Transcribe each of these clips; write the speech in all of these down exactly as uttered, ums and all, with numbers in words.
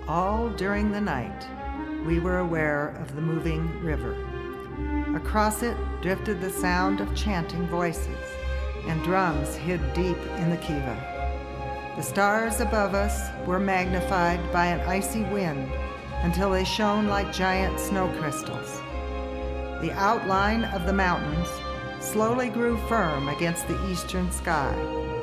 All during the night, we were aware of the moving river. Across it drifted the sound of chanting voices, and drums hid deep in the kiva. The stars above us were magnified by an icy wind until they shone like giant snow crystals. The outline of the mountains slowly grew firm against the eastern sky.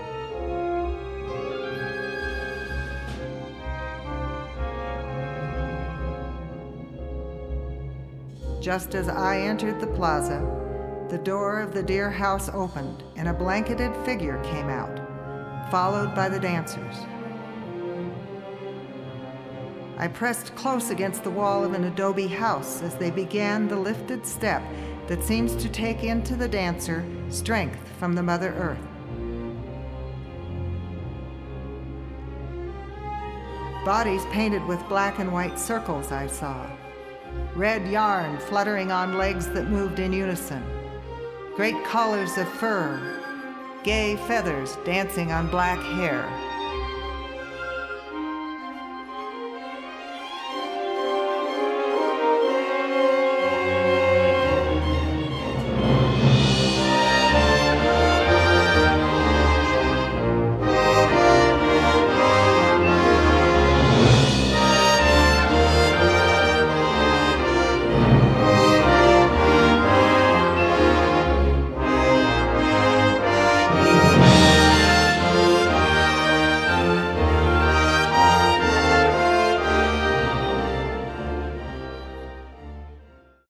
Just as I entered the plaza, the door of the deer house opened and a blanketed figure came out, followed by the dancers. I pressed close against the wall of an adobe house as they began the lifted step that seems to take into the dancer strength from the Mother Earth. Bodies painted with black and white circles I saw. Red yarn fluttering on legs that moved in unison. Great collars of fur, gay feathers dancing on black hair.